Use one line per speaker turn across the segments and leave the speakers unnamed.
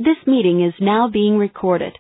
This meeting is now being recorded.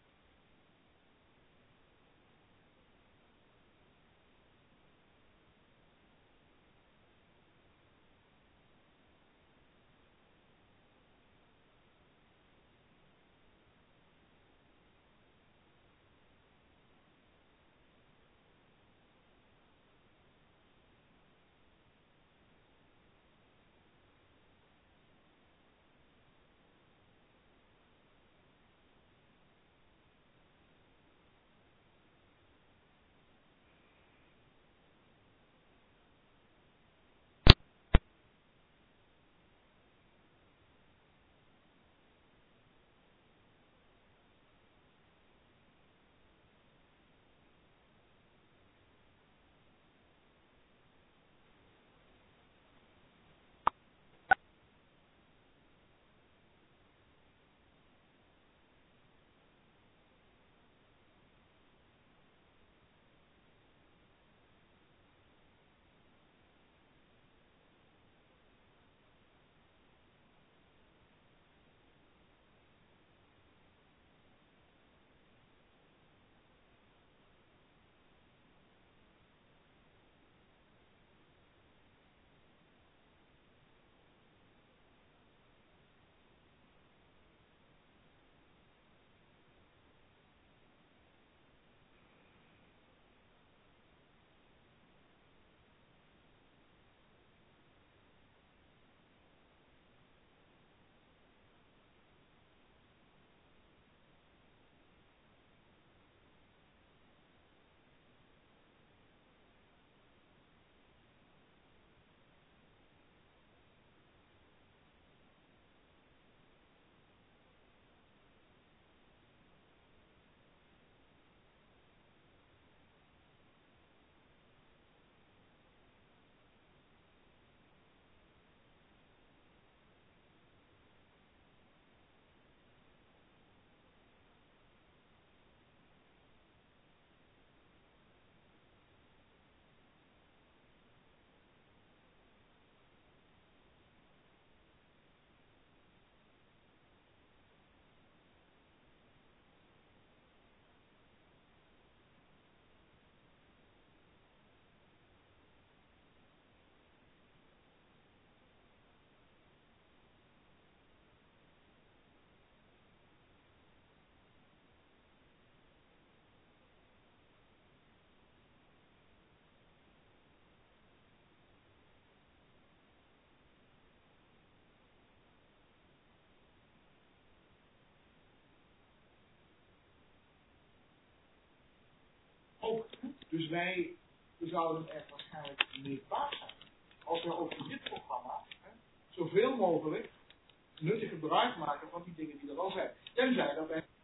Dus wij zouden er waarschijnlijk mee baat zijn als we ook in dit programma zoveel mogelijk nuttig gebruik maken van die dingen die er al zijn. Tenzij dat wij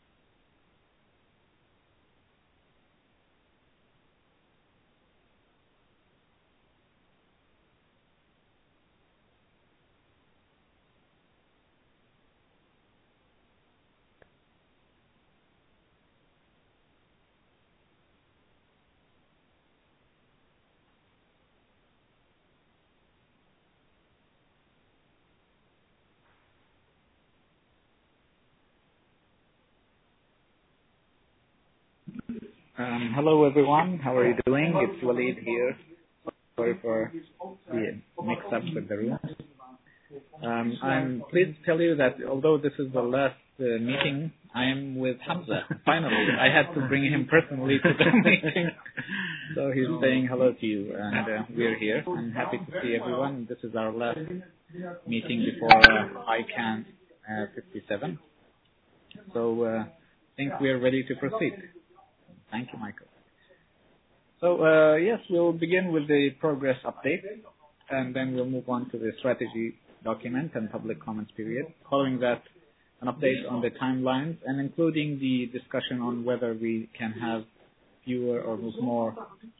Hello everyone, how are you doing? It's Walid here. Sorry for the mix-up with the room. I'm pleased to tell you that although this is the last meeting, I am with Hamza. Finally, I had to bring him personally to the meeting. So he's saying hello to you, and we're here. I'm happy to see everyone. This is our last meeting before ICANN 57. So I think we're ready to proceed. Thank you, Michael. So, yes, we'll begin with the progress update, and then we'll move on to the strategy document and public comments period. Following that, an update on the timelines, and including the discussion on whether we can have fewer or more,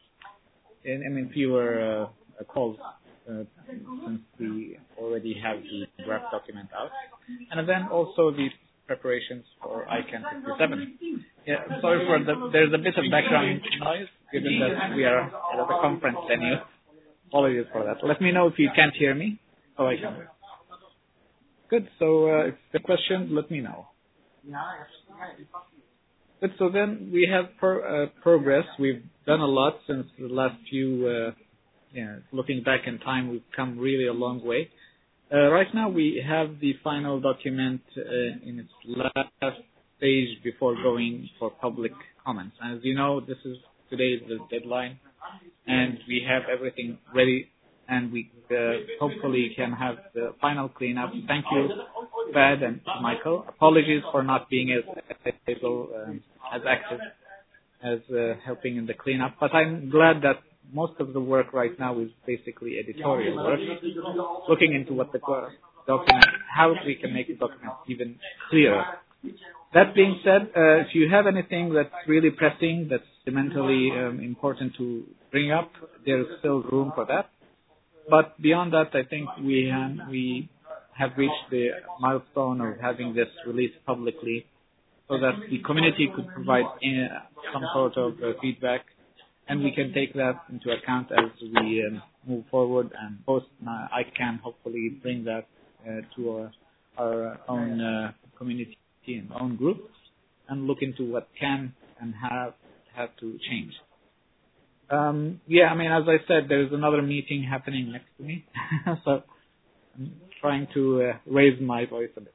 fewer calls since we already have the draft document out. And then also the preparations for ICANN 57. Yeah, sorry for there's a bit of background noise, given that we are at a conference venue. Apologies for that. Let me know if you can't hear me. Oh, I can. Good. So if there are questions, let me know. Good. So then we have progress. We've done a lot since the last few. Looking back in time, we've come really a long way. Right now, we have the final document in its last stage before going for public comments. As you know, today is the deadline, and we have everything ready, and we hopefully can have the final cleanup. Thank you, Fahd and Michael. Apologies for not being as active as helping in the cleanup, but I'm glad that most of the work right now is basically editorial work, looking into what the document, how we can make the document even clearer. That being said, if you have anything that's really pressing, that's fundamentally important to bring up, there is still room for that. But beyond that, I think we have reached the milestone of having this released publicly so that the community could provide some sort of feedback, and we can take that into account as we move forward, and I can hopefully bring that to our own community and own group and look into what can and have to change. As I said, there's another meeting happening next to me, so I'm trying to raise my voice a bit.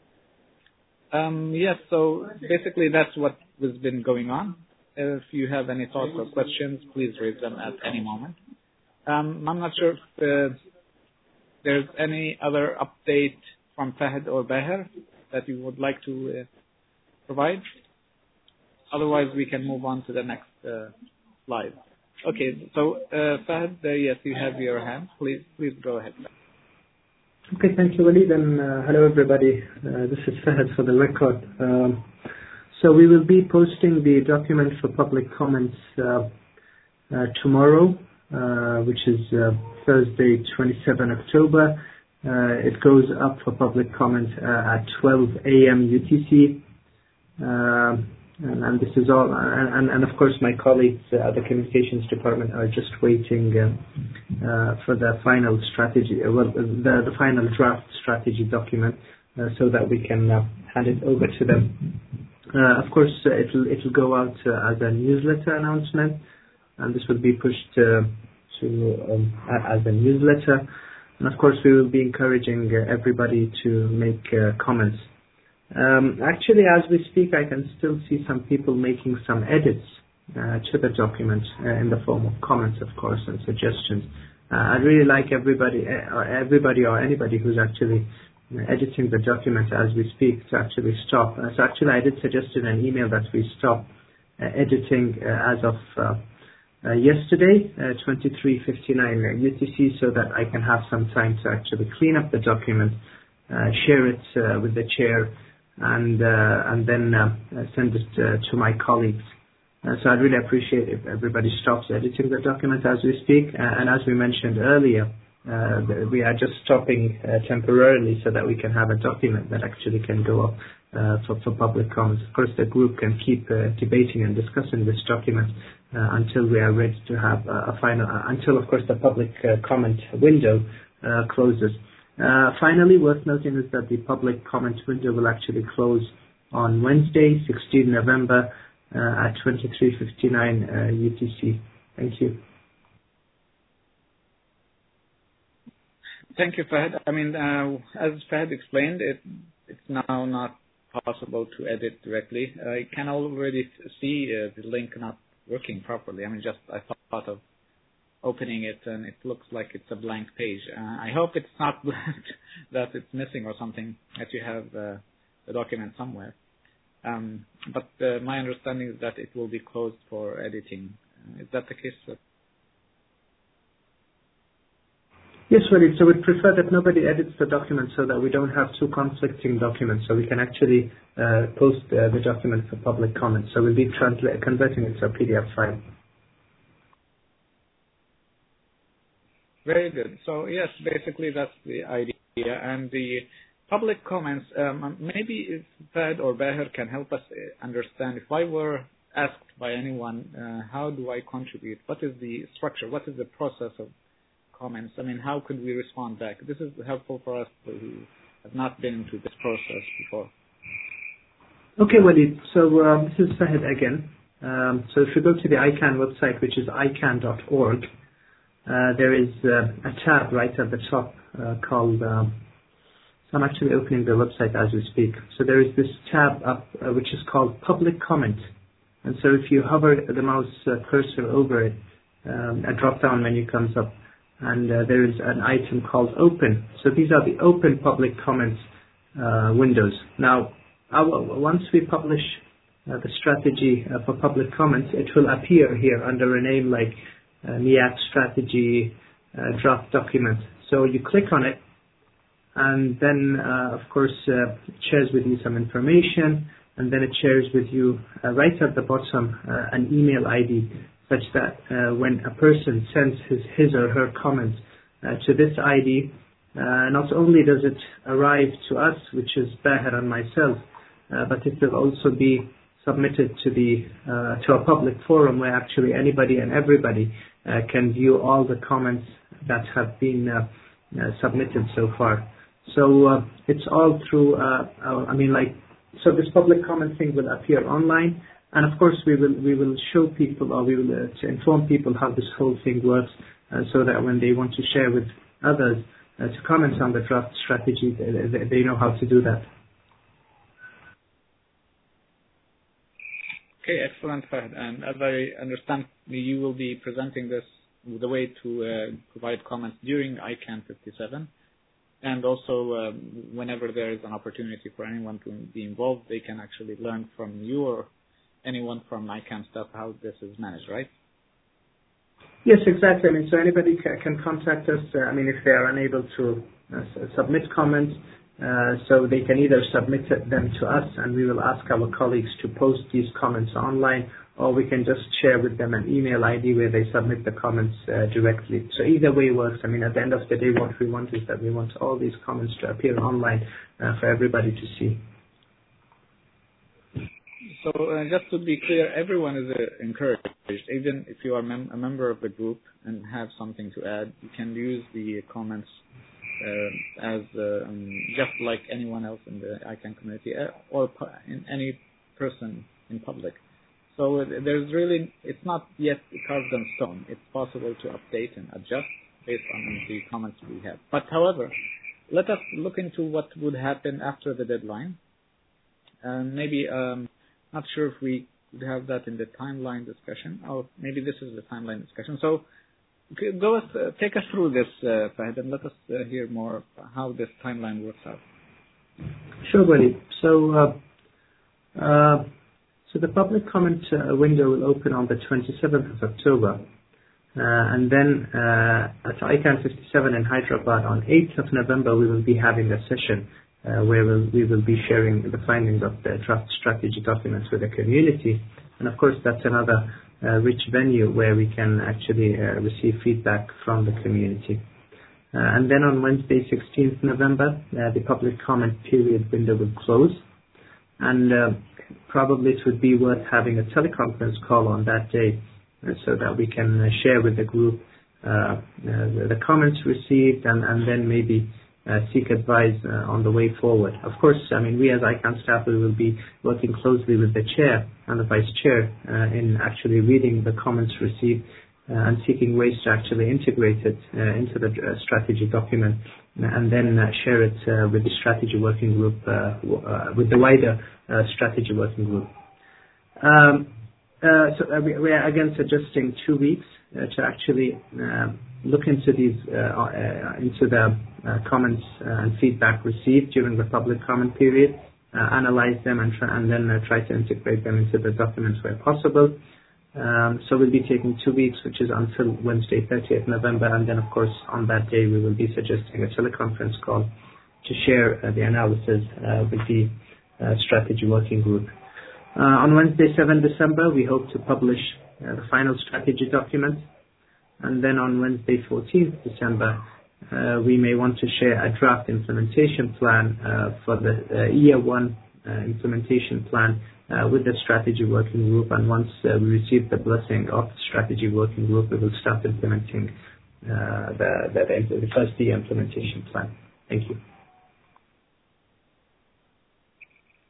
So basically that's what has been going on. If you have any thoughts or questions, please raise them at any moment. I'm not sure if there's any other update from Fahd or Baher that you would like to provide. Otherwise, we can move on to the next slide. Okay, so Fahd, yes, you have your hand. Please go ahead.
Okay, thank you, Walid, and hello, everybody. This is Fahd for the record. So we will be posting the document for public comments tomorrow, which is Thursday, 27 October. It goes up for public comment at 12 a.m. UTC. And this is all, and of course my colleagues at the communications department are just waiting for the final strategy, the final draft strategy document, so that we can hand it over to them. Of course, it'll go out as a newsletter announcement, and this will be pushed as a newsletter. And of course, we will be encouraging everybody to make comments. Actually, as we speak, I can still see some people making some edits to the document in the form of comments, of course, and suggestions. I'd really like everybody or anybody who's actually editing the document as we speak to actually stop. So actually, I did suggest in an email that we stop editing as of yesterday, 23:59 UTC, so that I can have some time to actually clean up the document, share it with the chair, and then send it to my colleagues. So I'd really appreciate if everybody stops editing the document as we speak. And as we mentioned earlier, we are just stopping temporarily so that we can have a document that actually can go up for public comments. Of course, the group can keep debating and discussing this document until we are ready to have a final, until, of course, the public comment window closes. Finally, worth noting is that the public comment window will actually close on Wednesday, 16 November at 23:59 UTC. Thank you.
Thank you, Fahd. As Fahd explained, it's now not possible to edit directly. I can already see the link not working properly. I thought of opening it, and it looks like it's a blank page. I hope it's not that it's missing or something, that you have the document somewhere. But my understanding is that it will be closed for editing. Is that the case?
Yes, Walid. So we'd prefer that nobody edits the document so that we don't have two conflicting documents, so we can actually post the document for public comment. So we'll be converting it to a PDF file.
Very good. So yes, basically that's the idea. And the public comments, maybe if Fahd or Baher can help us understand, if I were asked by anyone, how do I contribute? What is the structure? What is the process of comments? How could we respond back? This is helpful for us to have not been into this process before.
Okay, Walid. So this is Fahid again. So if you go to the ICANN website, which is icann.org, there is a tab right at the top called, so I'm actually opening the website as we speak. So there is this tab up which is called Public Comment. And so if you hover the mouse cursor over it, a drop-down menu comes up, and there is an item called Open. So these are the open public comments windows. Now, once we publish the strategy for public comments, it will appear here under a name like MEAC strategy draft document. So you click on it, and then, of course, it shares with you some information, and then it shares with you right at the bottom an email ID, such that when a person sends his or her comments to this ID, not only does it arrive to us, which is Bahir and myself, but it will also be submitted to a public forum where actually anybody and everybody can view all the comments that have been submitted so far. So it's all through, so this public comment thing will appear online, and of course we will show people, or we will to inform people how this whole thing works, so that when they want to share with others to comment on the draft strategy, they know how to do that.
Okay, excellent, Fahd. And as I understand, you will be presenting this, the way to provide comments during ICANN 57. And also, whenever there is an opportunity for anyone to be involved, they can actually learn from you or anyone from ICANN staff how this is managed, right?
Yes, exactly. So anybody can contact us. If they are unable to submit comments, so they can either submit them to us, and we will ask our colleagues to post these comments online, or we can just share with them an email ID where they submit the comments directly. So either way works. At the end of the day, what we want is that we want all these comments to appear online for everybody to see.
So just to be clear, everyone is encouraged. Even if you are a member of the group and have something to add, you can use the comments as just like anyone else in the ICANN community or in any person in public. So it's not yet carved on stone. It's possible to update and adjust based on the comments we have. But however, let us look into what would happen after the deadline. Maybe, not sure if we could have that in the timeline discussion, or maybe this is the timeline discussion. So take us through this, Fahd, and let us hear more how this timeline works out.
Sure, buddy. So the public comment window will open on the 27th of October. And then at ICANN 57 in Hyderabad on 8th of November, we will be having a session where we will be sharing the findings of the draft strategy documents with the community. And of course, that's another rich venue where we can actually receive feedback from the community. And then on Wednesday, 16th November, the public comment period window will close. And probably it would be worth having a teleconference call on that day so that we can share with the group the comments received and then maybe seek advice on the way forward. Of course, we as ICANN staff, we will be working closely with the chair and the vice chair in actually reading the comments received and seeking ways to actually integrate it into the strategy document and then share it with the strategy working group, with the wider strategy working group. So we are again suggesting 2 weeks to actually look into these into the comments and feedback received during the public comment period, analyze them and then try to integrate them into the documents where possible. So we'll be taking 2 weeks, which is until Wednesday, 30th November, and then of course on that day we will be suggesting a teleconference call to share the analysis with the strategy working group. On Wednesday, 7 December, we hope to publish the final strategy document. And then on Wednesday, 14th December, we may want to share a draft implementation plan for the year one implementation plan with the strategy working group. And once we receive the blessing of the strategy working group, we will start implementing the first year implementation plan. Thank you.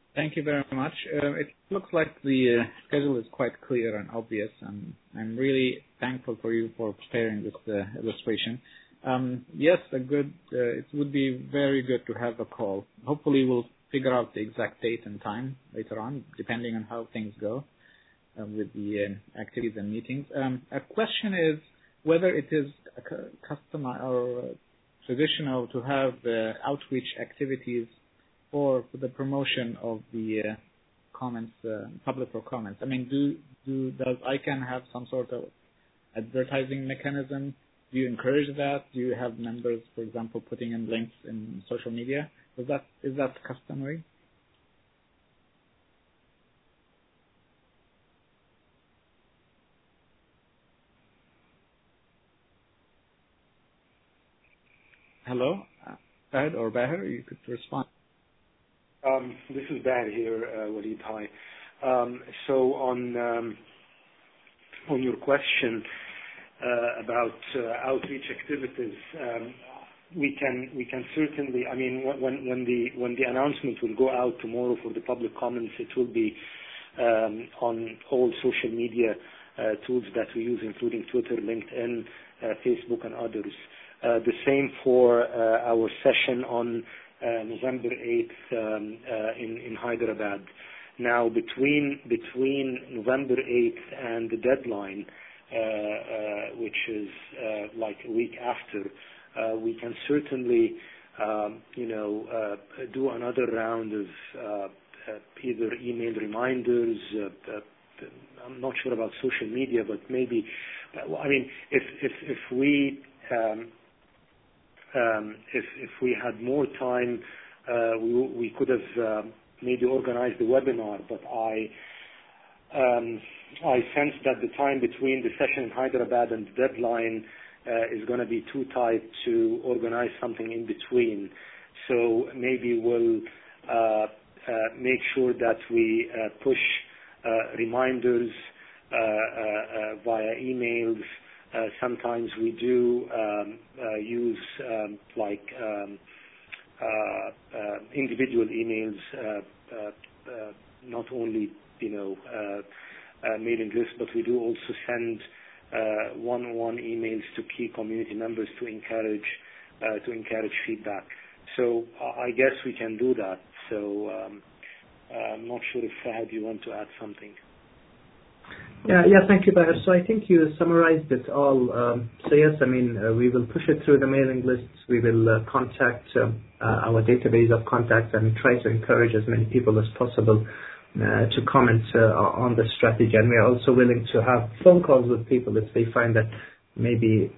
Thank you very much. It looks like the schedule is quite clear and obvious, and I'm really thankful for you for preparing this illustration. Yes, it would be very good to have a call. Hopefully we'll figure out the exact date and time later on, depending on how things go with the activities and meetings. A question is whether it is custom or traditional to have outreach activities or for the promotion of the comments, public for comments. I mean, does ICANN have some sort of advertising mechanism? Do you encourage that? Do you have members, for example, putting in links in social media? Is that customary? Hello, Fahd or Bahir, you could respond.
This is Bahir here, Walid. Hi. So on your question about outreach activities, we can certainly. I mean, when the announcement will go out tomorrow for the public comments, it will be on all social media tools that we use, including Twitter, LinkedIn, Facebook, and others. The same for our session on November 8th in Hyderabad. Now, between November 8th and the deadline, which is like a week after, we can certainly, do another round of either email reminders. I'm not sure about social media, but maybe. I mean, if we had more time, we could have maybe organized the webinar, but I sense that the time between the session in Hyderabad and the deadline is going to be too tight to organize something in between. So maybe we'll make sure that we push reminders via emails. Sometimes we do use individual emails, not only mailing lists, but we do also send one-on-one emails to key community members to encourage feedback. So I guess we can do that. So I'm not sure if Fahd, you want to add something.
Yeah, thank you, Bahir. So I think you summarized it all. So yes, I mean, we will push it through the mailing lists. We will contact our database of contacts and try to encourage as many people as possible to comment on the strategy. And we are also willing to have phone calls with people if they find that maybe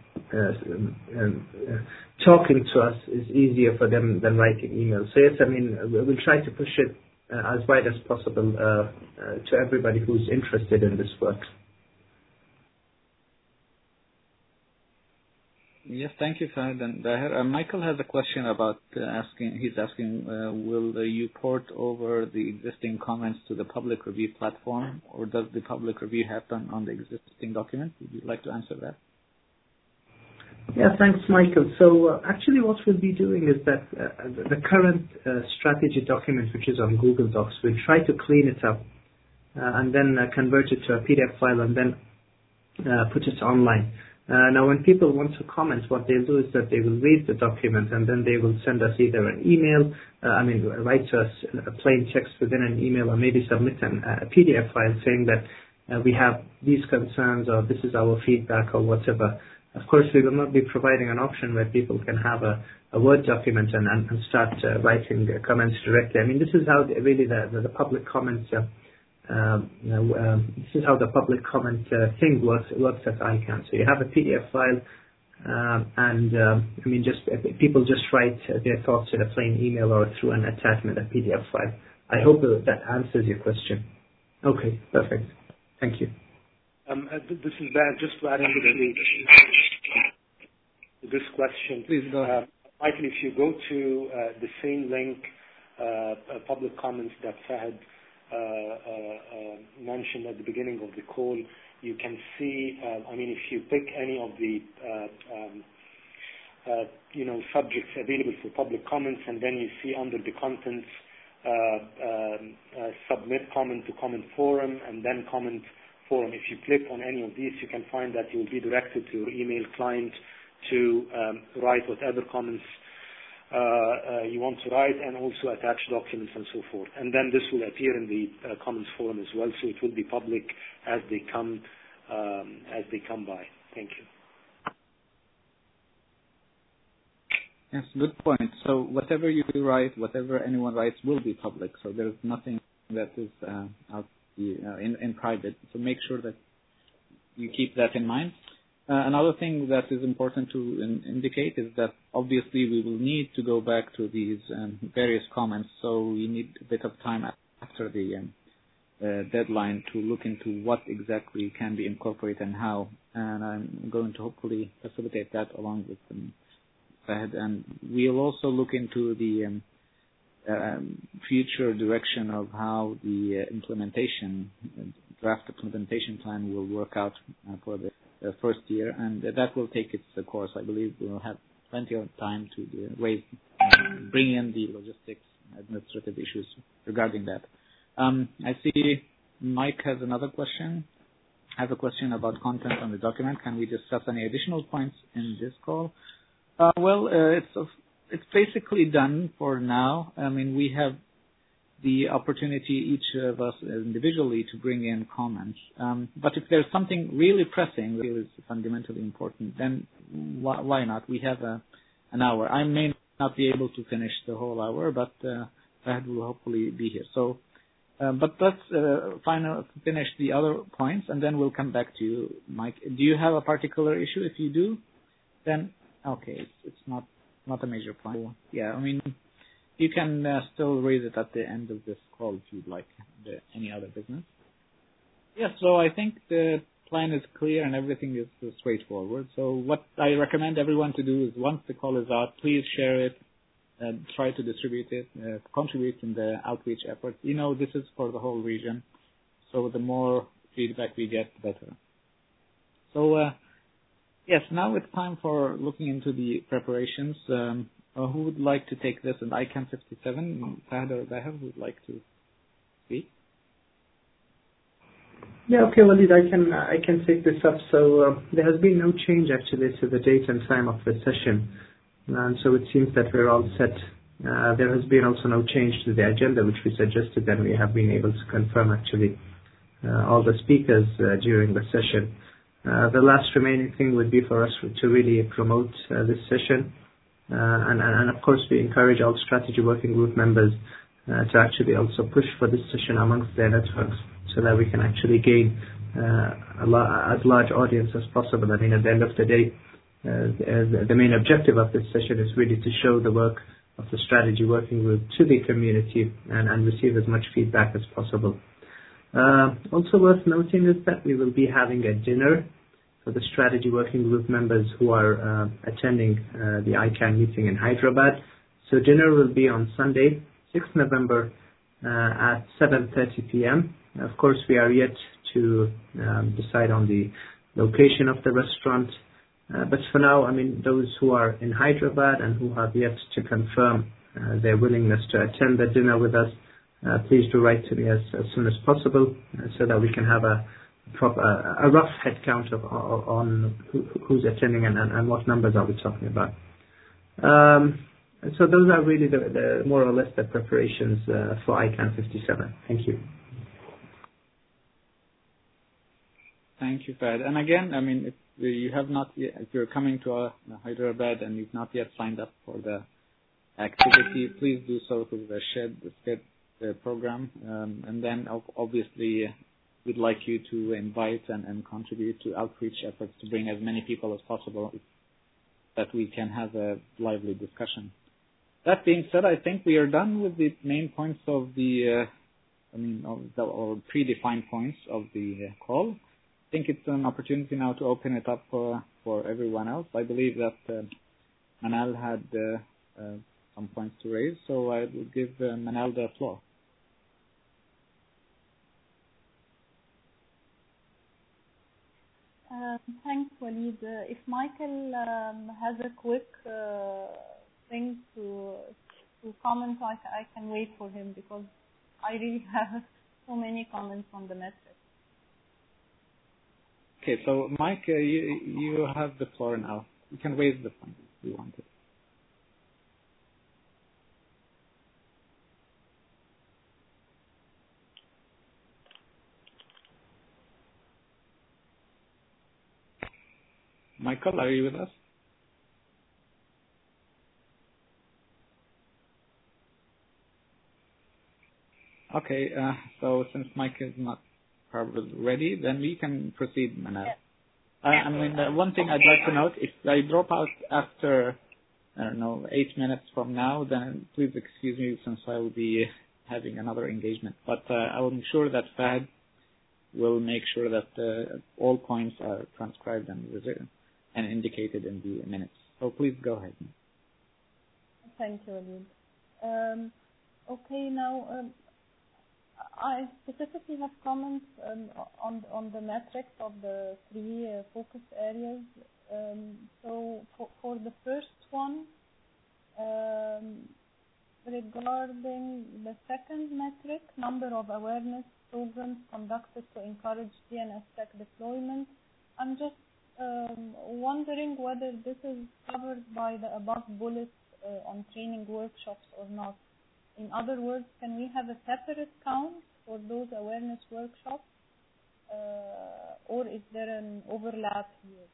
talking to us is easier for them than writing emails. So yes, I mean, we'll try to push it as wide as possible to everybody who's interested in this work.
Yes, thank you, Fahd and Bahir. Michael has a question about he's asking, will you port over the existing comments to the public review platform, or does the public review happen on the existing document? Would you like to answer that?
Yeah, thanks, Michael. So actually what we'll be doing is that the current strategy document, which is on Google Docs, we'll try to clean it up and then convert it to a PDF file and then put it online. Now, when people want to comment, what they'll do is that they will read the document and then they will send us either an email, write to us a plain text within an email, or maybe submit a PDF file saying that we have these concerns, or this is our feedback, or whatever. Of course, we will not be providing an option where people can have a Word document and start writing comments directly. I mean, this is how really the public comments. This is how the public comment thing works at ICANN. So you have a PDF file, people just write their thoughts in a plain email or through an attachment, a PDF file. I hope that answers your question. Okay, perfect. Thank you.
This is bad. Just to add into this question,
please go ahead.
Michael, if you go to the same link, public comments that Fahd mentioned at the beginning of the call, you can see. If you pick any of the subjects available for public comments, and then you see under the contents submit comment to comment forum, and then comment forum. If you click on any of these, you can find that you will be directed to your email client to write whatever comments you want to write, and also attach documents and so forth. And then this will appear in the comments forum as well, so it will be public as they come by. Thank you.
Yes, good point. So whatever you write, whatever anyone writes will be public. So there's nothing that is out in private. So make sure that you keep that in mind. Another thing that is important to indicate is that obviously we will need to go back to these various comments. So we need a bit of time after the deadline to look into what exactly can be incorporated and how. And I'm going to hopefully facilitate that along with Fahd. And we'll also look into the future direction of how the draft implementation plan will work out for the first year, and that will take its course. I believe we'll have plenty of time to bring in the logistics, administrative issues regarding that. I see Mike has another question. I have a question about content on the document. Can we discuss any additional points in this call? It's basically done for now. I mean, we have the opportunity, each of us individually, to bring in comments. But if there's something really pressing, really is fundamentally important, then why not? We have an hour. I may not be able to finish the whole hour, but Fahd will hopefully be here. So, but let's finish the other points, and then we'll come back to you, Mike. Do you have a particular issue? If you do, then okay, it's not a major point. Yeah, I mean, you can still raise it at the end of this call if you'd like, any other business. Yes, so I think the plan is clear and everything is straightforward. So what I recommend everyone to do is once the call is out, please share it, try to distribute it, contribute in the outreach efforts. You know, this is for the whole region, so the more feedback we get, the better. So, yes, now it's time for looking into the preparations. Who would like to take this? And ICANN 57, Fahd or Baher would like to speak?
Yeah, okay, Walid, I can take this up. So there has been no change actually to the date and time of the session, and so it seems that we're all set. There has been also no change to the agenda, which we suggested, and we have been able to confirm actually all the speakers during the session. The last remaining thing would be for us to really promote this session. And of course, we encourage all strategy working group members to actually also push for this session amongst their networks so that we can actually gain as large audience as possible. I mean, at the end of the day, the main objective of this session is really to show the work of the strategy working group to the community and receive as much feedback as possible. Also worth noting is that we will be having a dinner for the strategy working group members who are attending the ICANN meeting in Hyderabad. So dinner will be on Sunday, 6th November at 7:30 p.m. Of course, we are yet to decide on the location of the restaurant. But for now, I mean, those who are in Hyderabad and who have yet to confirm their willingness to attend the dinner with us, please do write to me as soon as possible so that we can have a rough head count on who's attending and what numbers are we talking about. So those are really the more or less the preparations for ICANN 57. Thank you.
Thank you, Fahd. And again, I mean, if you have not yet, if you're coming to Hyderabad and you've not yet signed up for the activity, please do so through the SCED program. And then obviously we'd like you to invite and contribute to outreach efforts to bring as many people as possible that we can have a lively discussion. That being said, I think we are done with the main points of the, or predefined points of the call. I think it's an opportunity now to open it up for everyone else. I believe that Manal had some points to raise, so I will give Manal the floor.
Thanks, Walid. If Michael has a quick thing to to comment, I can wait for him because I really have so many comments on the metrics.
Okay, so Mike, you have the floor now. You can raise the point if you want to. Michael, are you with us? Okay, so since Mike is not probably ready, then we can proceed, Manal.
Yes.
I mean, one thing I'd like to note, if I drop out after, I don't know, 8 minutes from now, then please excuse me since I will be having another engagement. But I'm sure that Fahd will make sure that all points are transcribed and indicated in the minutes. So please go ahead.
Thank you, Walid. Okay, now I specifically have comments on the metrics of the three focus areas. So for the first one, regarding the second metric, number of awareness programs conducted to encourage DNSSEC deployment, I'm just wondering whether this is covered by the above bullets on training workshops or not. In other words, can we have a separate count for those awareness workshops, or is there an overlap here?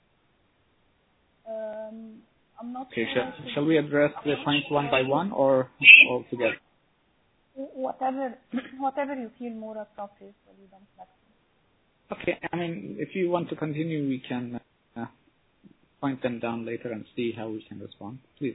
I'm not
okay,
sure.
Shall we address the points one by one or all together?
Whatever you feel more appropriate for you, don't flex.
Okay, I mean, if you want to continue, we can point them down later and see how we can respond. Please.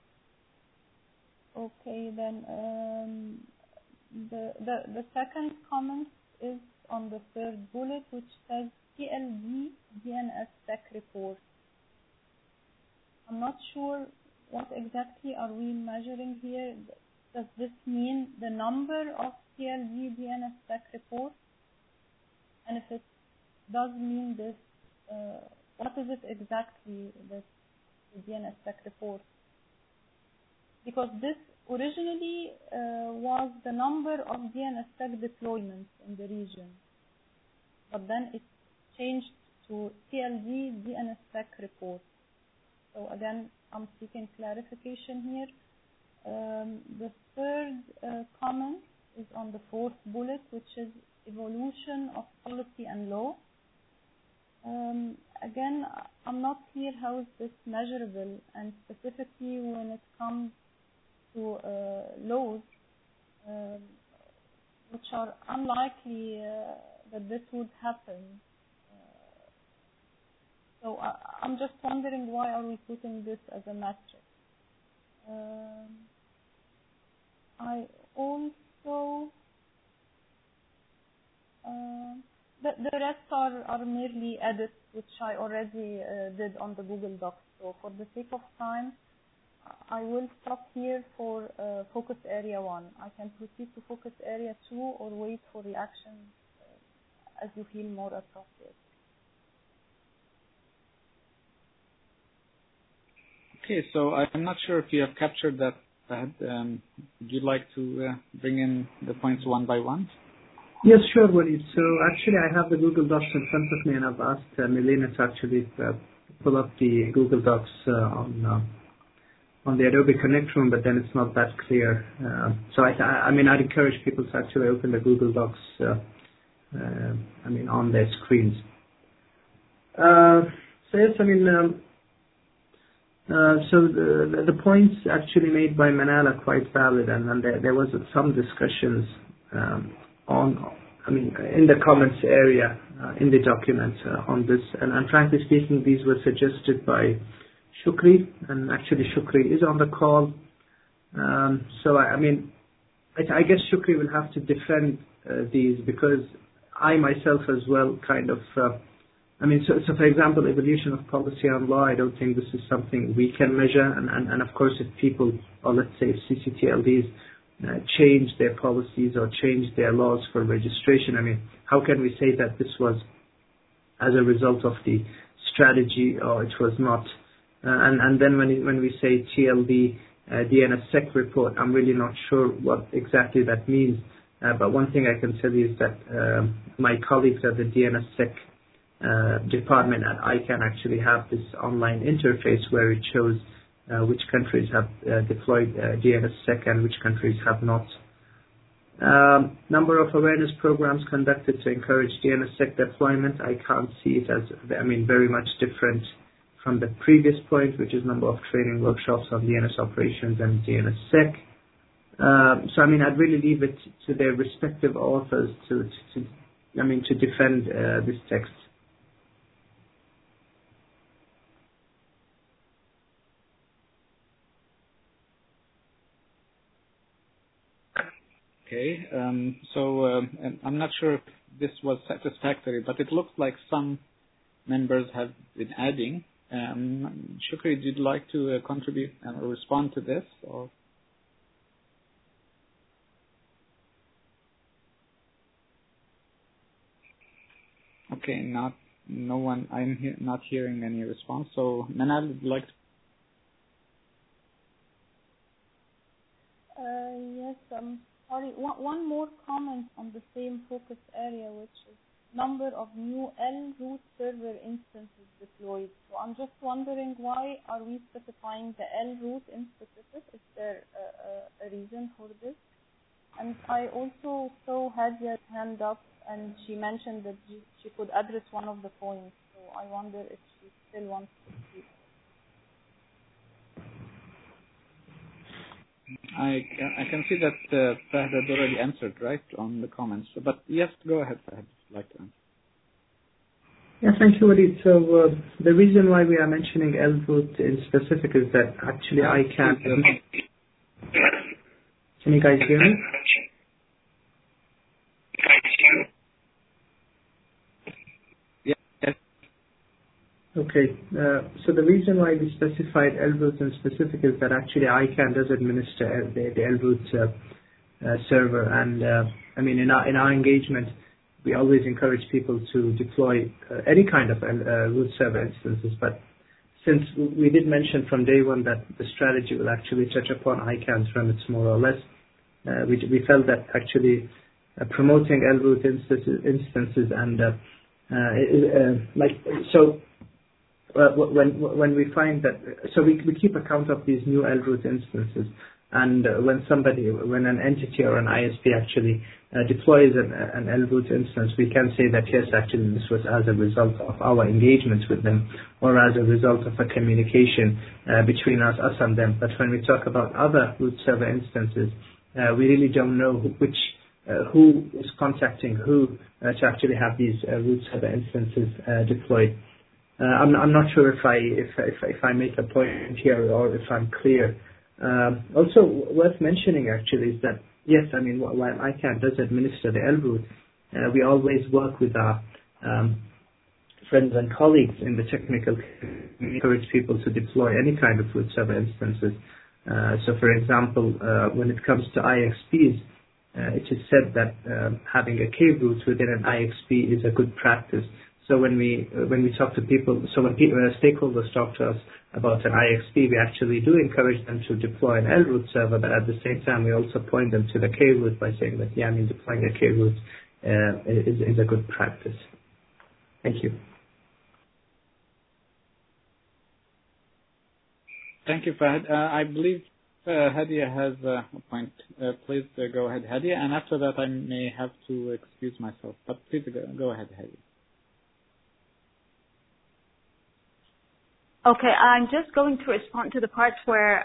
Okay, then the second comment is on the third bullet, which says TLD DNSSEC report. I'm not sure what exactly are we measuring here. Does this mean the number of TLD DNSSEC reports? And if it does mean this, what is it exactly, this DNSSEC report? Because this originally was the number of DNSSEC deployments in the region, but then it changed to TLD DNSSEC report. So again, I'm seeking clarification here. The third comment is on the fourth bullet, which is evolution of policy and law. Again, I'm not clear how is this measurable, and specifically when it comes to laws, which are unlikely that this would happen. So I'm just wondering, why are we putting this as a metric? I also, the rest are merely edits, which I already did on the Google Docs. So for the sake of time, I will stop here for focus area 1. I can proceed to focus area 2 or wait for reaction as you feel more appropriate.
Okay, so I'm not sure if you have captured that. Would you like to bring in the points one by one?
Yes, sure, Walid. So actually I have the Google Docs in front of me, and I've asked Milena to actually pull up the Google Docs on the Adobe Connect room, but then it's not that clear. So I mean, I'd encourage people to actually open the Google Docs on their screens. So yes, I mean, so the points actually made by Manal are quite valid, and there was some discussions in the comments area in the document on this, and frankly speaking, these were suggested by Shukri, and actually Shukri is on the call. So I guess Shukri will have to defend these, because I myself as well kind of. So for example, evolution of policy on law, I don't think this is something we can measure. And of course, if people, or let's say if CCTLDs change their policies or change their laws for registration, how can we say that this was as a result of the strategy or it was not? And then when we say TLD DNSSEC report. I'm really not sure what exactly that means, but one thing I can tell you is that my colleagues at the DNSSEC department at ICANN actually have this online interface where it shows which countries have deployed DNSSEC and which countries have not. Number of awareness programs conducted to encourage DNSSEC deployment. I can't see it as, very much different from the previous point, which is number of training workshops on DNS operations and DNSSEC. I'd really leave it to their respective authors to defend this text.
Okay, and I'm not sure if this was satisfactory, but it looks like some members have been adding. Shukri, would you like to contribute and respond to this? Or? Okay, no one. I'm not hearing any response. So, Manal, would you like to?
Yes, sorry. One more comment on the same focus area, which is number of new L-root server instances deployed. So I'm just wondering, why are we specifying the L-root in specific? Is there a reason for this? And I also saw Hadia's hand up, and she mentioned that she could address one of the points. So I wonder if she still wants to speak.
I can see that Fahd had already answered, right, on the comments. But yes, go ahead, Fahd, if you'd like to answer.
Yeah, thank you, Walid. So the reason why we are mentioning L-root in specific is that actually ICANN... Can you guys hear me? Okay, so the reason why we specified L-root in specific is that actually ICANN does administer the L-root server, and in our engagement, we always encourage people to deploy any kind of root server instances. But since we did mention from day one that the strategy will actually touch upon ICANN's remits more or less, we felt that actually promoting L-root instances and when we find that, so we keep account of these new L-root instances, and when an entity or an ISP actually deploys an L-root instance, we can say that yes, actually this was as a result of our engagement with them, or as a result of a communication between us and them. But when we talk about other root server instances, we really don't know who is contacting who to actually have these root server instances deployed. I'm not sure if I make a point here or if I'm clear. Also worth mentioning actually is that yes, while ICANN does administer the L-root, we always work with our friends and colleagues in the technical community, encourage people to deploy any kind of root server instances. So for example, when it comes to IXPs, it is said that having a K-root within an IXP is a good practice. So when we talk to people, when stakeholders talk to us about an IXP, we actually do encourage them to deploy an L-root server, but at the same time we also point them to the K-root by saying that deploying a K-root is a good practice. Thank you.
Thank you, Fahd. I believe Hadia has a point. Please go ahead, Hadia, and after that I may have to excuse myself. But please go ahead, Hadia.
Okay, I'm just going to respond to the part where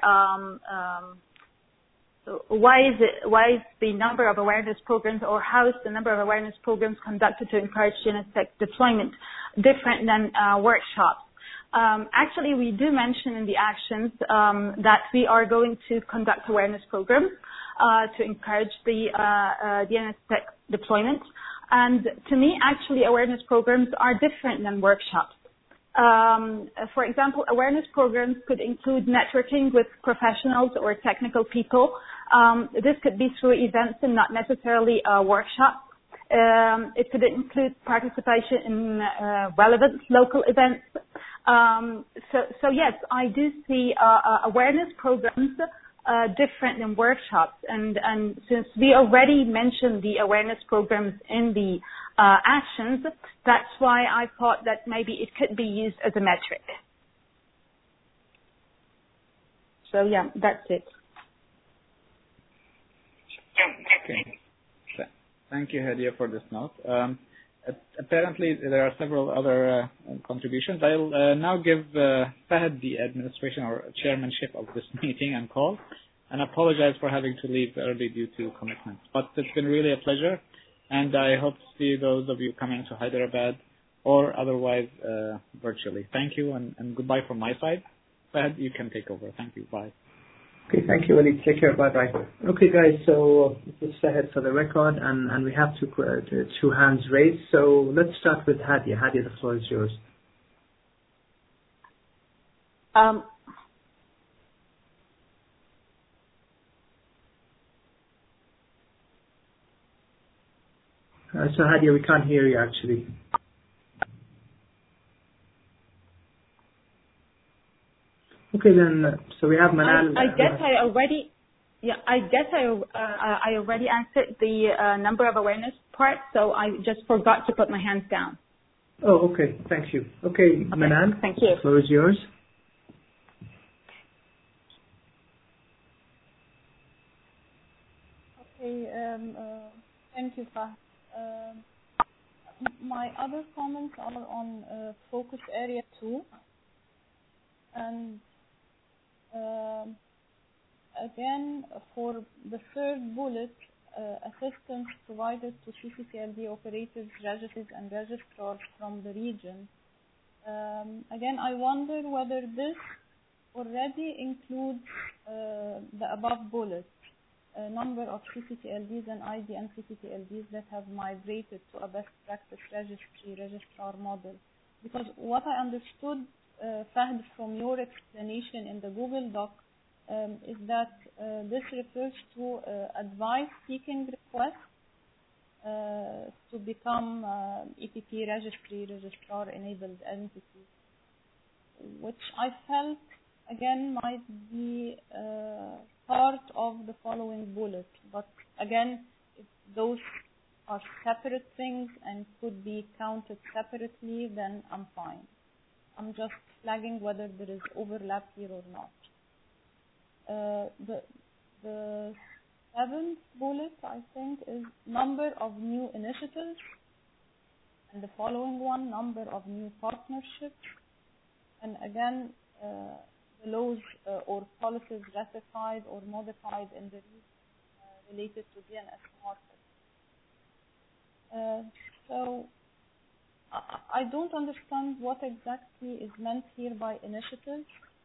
why is the number of awareness programs, or how is the number of awareness programs conducted to encourage DNSSEC deployment different than workshops? Actually, we do mention in the actions that we are going to conduct awareness programs to encourage the DNSSEC deployment. And to me, actually, awareness programs are different than workshops. For example, awareness programs could include networking with professionals or technical people. This could be through events and not necessarily workshops. It could include participation in relevant local events. So yes, I do see awareness programs different than workshops. And since we already mentioned the awareness programs in the actions, that's why I thought that maybe it could be used as a metric. So yeah, that's it.
Okay. Thank you, Hadia, for this note. Apparently, there are several other contributions. I'll now give Fahd the administration or chairmanship of this meeting and call, and apologize for having to leave early due to commitments. But it's been really a pleasure, and I hope to see those of you coming to Hyderabad or otherwise virtually. Thank you, and goodbye from my side. Fahd, you can take over. Thank you. Bye.
Okay, thank you, Walid. Take care. Bye-bye. Okay, guys, so this is Fahd for the record, and we have two hands raised. So let's start with Hadia. Hadia, the floor is yours. So Hadia, we can't hear you actually. Okay, then. So we have Manal.
I guess I already answered the number of awareness part, so I just forgot to put my hands down.
Oh, okay. Thank you. Okay, Manal.
Thank you.
The floor is yours.
Okay. Thank you, Fahd. My other comments are on focus area 2, and again, for the third bullet, assistance provided to CCTLD operators, registries, and registrars from the region. Again, I wonder whether this already includes the above bullet, a number of CCTLDs and IDN CCTLDs that have migrated to a best practice registrar model. Because what I understood, Fahd, from your explanation in the Google Doc, is that this refers to advice-seeking requests to become EPP registrar-enabled entities, which I felt, again, might be part of the following bullet. But again, if those are separate things and could be counted separately, then I'm fine. I'm just flagging whether there is overlap here or not. The seventh bullet, I think, is number of new initiatives, and the following one, number of new partnerships, and again, the laws or policies ratified or modified in the region related to DNS market. So I don't understand what exactly is meant here by initiatives,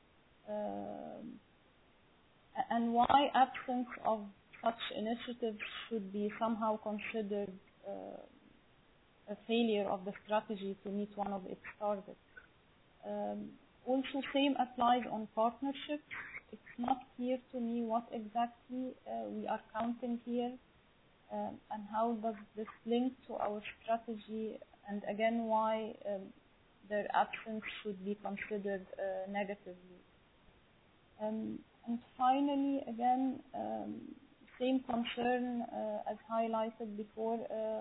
and why absence of such initiatives should be somehow considered a failure of the strategy to meet one of its targets. Also, same applies on partnerships. It's not clear to me what exactly we are counting here, and how does this link to our strategy, and again, why their absence should be considered negatively. And finally, again, same concern as highlighted before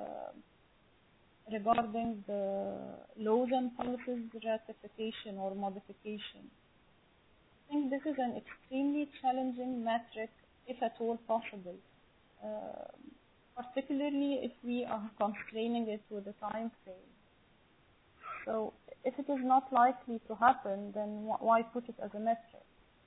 regarding the laws and policies ratification or modification. I think this is an extremely challenging metric, if at all possible, particularly if we are constraining it with a time frame. So if it is not likely to happen, then why put it as a metric?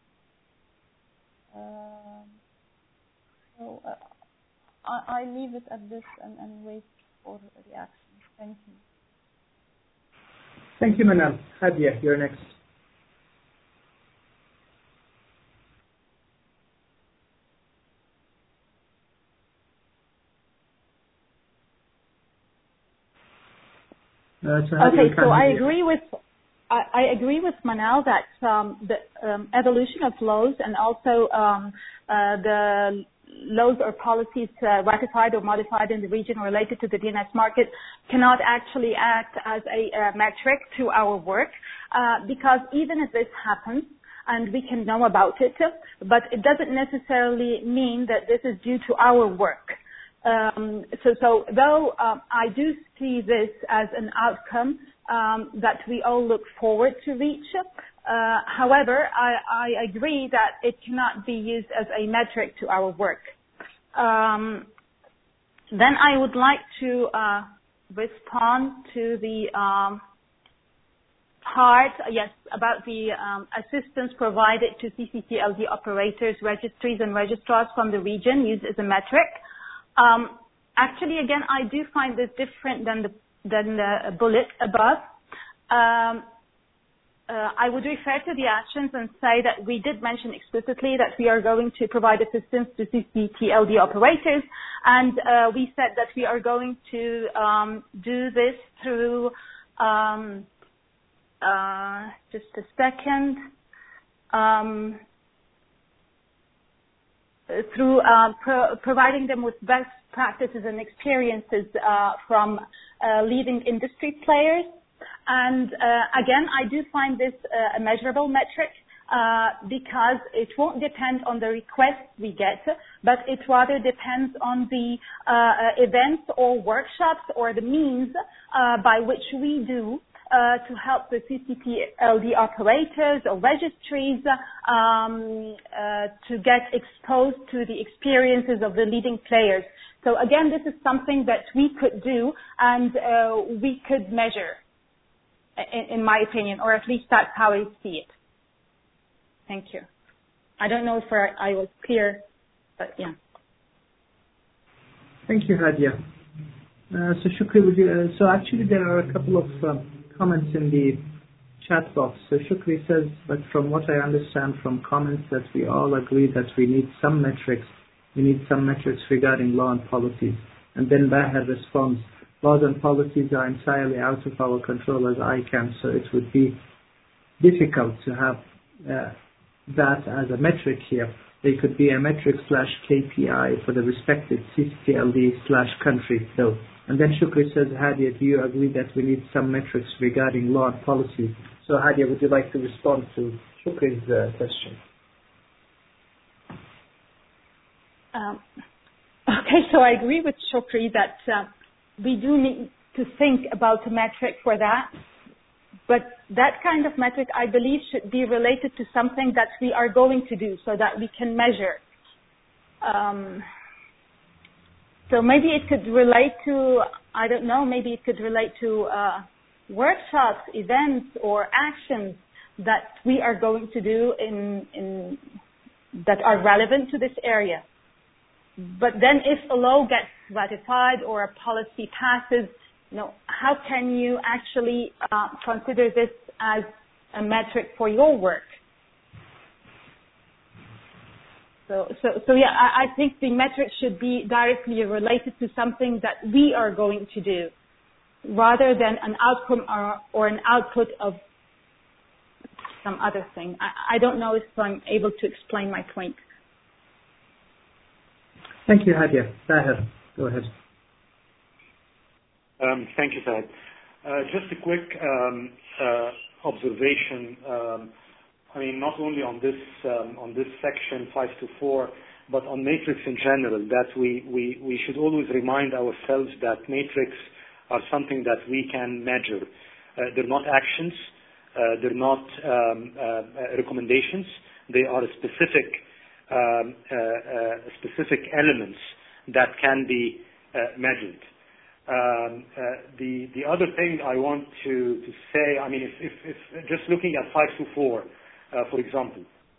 So I leave it at this and wait for reactions. Thank you.
Thank you, Manal. Hadia, you're next.
Okay, so I agree with Manal that the evolution of laws and also the laws or policies ratified or modified in the region related to the DNS market cannot actually act as a metric to our work, because even if this happens, and we can know about it, but it doesn't necessarily mean that this is due to our work. So though I do see this as an outcome that we all look forward to reach, however, I agree that it cannot be used as a metric to our work. Then I would like to respond to the part, yes, about the assistance provided to CCTLD operators, registries, and registrars from the region used as a metric. Actually, again, I do find this different than the bullet above. I would refer to the actions and say that we did mention explicitly that we are going to provide assistance to CCTLD operators, and we said that we are going to do this through, just a second, through providing them with best practices and experiences from leading industry players. And again, I do find this a measurable metric because it won't depend on the requests we get, but it rather depends on the events or workshops or the means by which we do to help the CCTLD operators or registries to get exposed to the experiences of the leading players. So again, this is something that we could do and we could measure, in my opinion, or at least that's how I see it. Thank you. I don't know if I was clear, but yeah.
Thank you, Hadia. So Shukri, would you, so actually there are a couple of comments in the chat box. So Shukri says, but from what I understand from comments that we all agree that we need some metrics. We need some metrics regarding law and policies. And then Bahar responds, laws and policies are entirely out of our control as ICANN, so it would be difficult to have that as a metric here. They could be a metric / KPI for the respective CCTLD / country though. And then Shukri says, Hadia, do you agree that we need some metrics regarding law and policy? So Hadia, would you like to respond to Shukri's question?
Okay, so I agree with Shukri that we do need to think about a metric for that. But that kind of metric, I believe, should be related to something that we are going to do so that we can measure. So maybe it could relate to, I don't know, maybe it could relate to workshops, events, or actions that we are going to do in that are relevant to this area. But then if a law gets ratified or a policy passes, how can you actually consider this as a metric for your work? So yeah, I think the metric should be directly related to something that we are going to do, rather than an outcome or an output of some other thing. I don't know if I'm able to explain my point.
Thank you, Hadia. Tahir, go ahead.
Thank you, Fahd. Just a quick observation. I mean, not only on this section 524, but on matrix in general, that we should always remind ourselves that matrix are something that we can measure. They're not actions. They're not recommendations. They are specific elements that can be measured. The other thing I want to say, I mean, if just looking at 524, for example,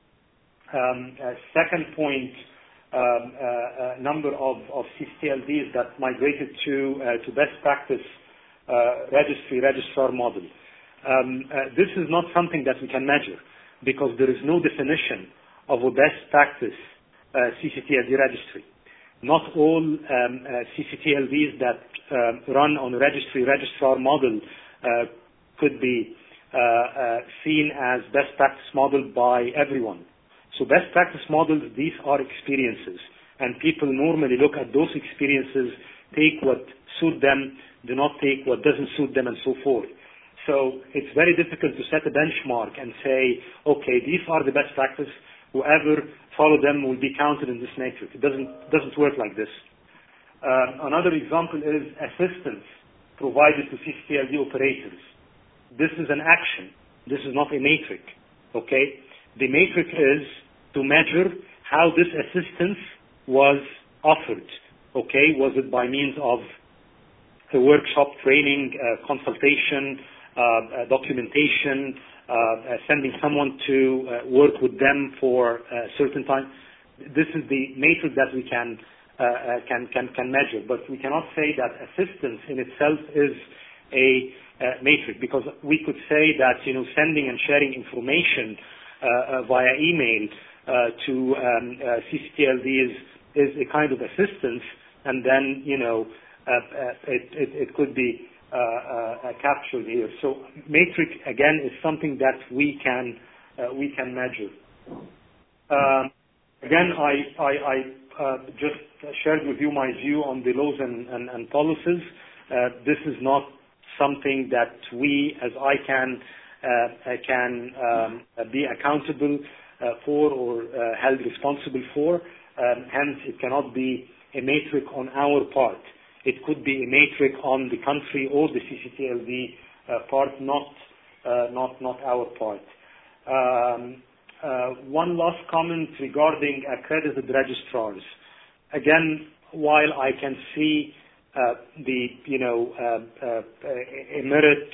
second point, number of CCTLDs that migrated to best practice registrar model. This is not something that we can measure because there is no definition of a best practice CCTLD registry. Not all CCTLDs that run on a registrar model could be seen as best practice model by everyone. So best practice models, these are experiences, and people normally look at those experiences, take what suit them, do not take what doesn't suit them, and so forth. So it's very difficult to set a benchmark and say, okay, these are the best practices. Whoever follow them will be counted in this matrix. It doesn't work like this. Another example is assistance provided to CCTLD operators. This is an action. This is not a matrix. Okay? The matrix is to measure how this assistance was offered. Okay? Was it by means of a workshop, training, consultation, documentation, sending someone to work with them for a certain time? This is the matrix that we can measure, but we cannot say that assistance in itself is a matrix, because we could say that sending and sharing information via email to CCTLD is a kind of assistance, and then it could be captured here. So matrix again is something that we can measure. Again, I just shared with you my view on the laws and policies. This is not something that we, as ICANN, can be accountable for or held responsible for. Hence, it cannot be a matrix on our part. It could be a matrix on the country or the CCTLD part, not our part. One last comment regarding accredited registrars. Again, while I can see a merit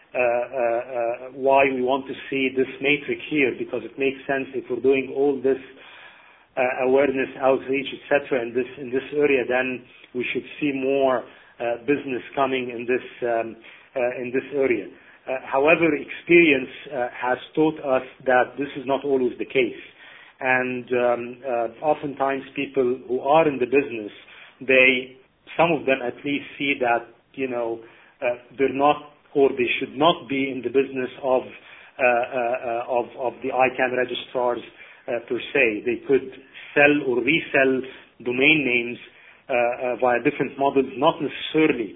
why we want to see this matrix here, because it makes sense if we're doing all this awareness, outreach, etc. in this area, then we should see more business coming in this area. However, experience has taught us that this is not always the case, and oftentimes people who are in the business, some of them at least see that they're not, or they should not be in the business of the ICANN registrars per se. They could sell or resell domain names via different models, not necessarily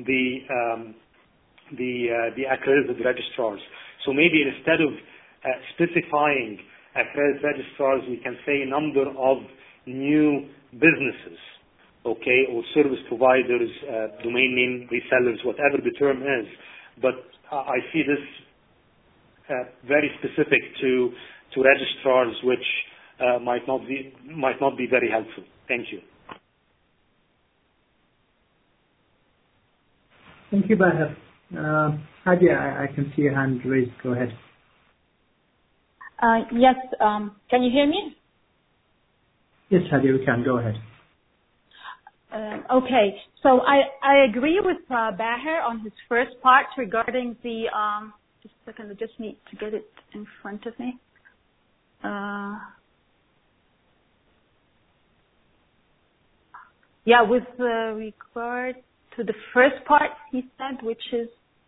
the accredited registrars. So maybe instead of specifying accredited registrars, we can say a number of new businesses, okay, or service providers, domain name resellers, whatever the term is. But I see this very specific to registrars, which might not be very helpful. Thank you.
Thank you, Baher. Hadia, I can see your hand raised. Go ahead.
Yes. Can you hear me?
Yes, Hadia, we can. Go ahead.
Okay. So I agree with Baher on his first part regarding the. Just a second. I just need to get it in front of me. Yeah, with regard to the first part he said, which is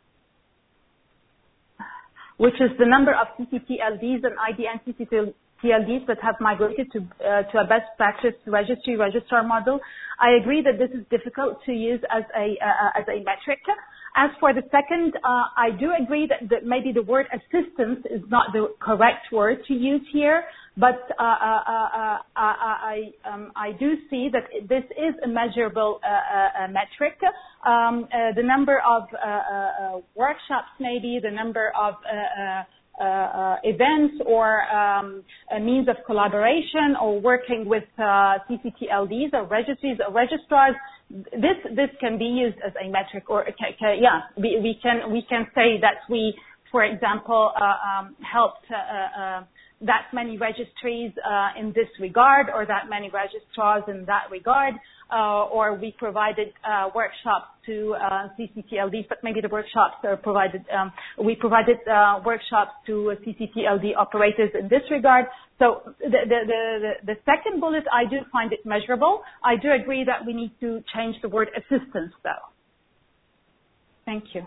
the number of CCTLDs and IDN CCTLDs that have migrated to a best practice registrar model. I agree that this is difficult to use as a metric. As for the second, I do agree that maybe the word assistance is not the correct word to use here, but I do see that this is a measurable metric. The number of workshops, maybe the number of events or a means of collaboration or working with CCTLDs or registries or registrars. This can be used as a metric, or we can say that we, for example, helped that many registries in this regard, or that many registrars in that regard, or we provided workshops to CCTLDs, but maybe the workshops are provided. We provided workshops to CCTLD operators in this regard. So the second bullet, I do find it measurable. I do agree that we need to change the word assistance, though. Thank you.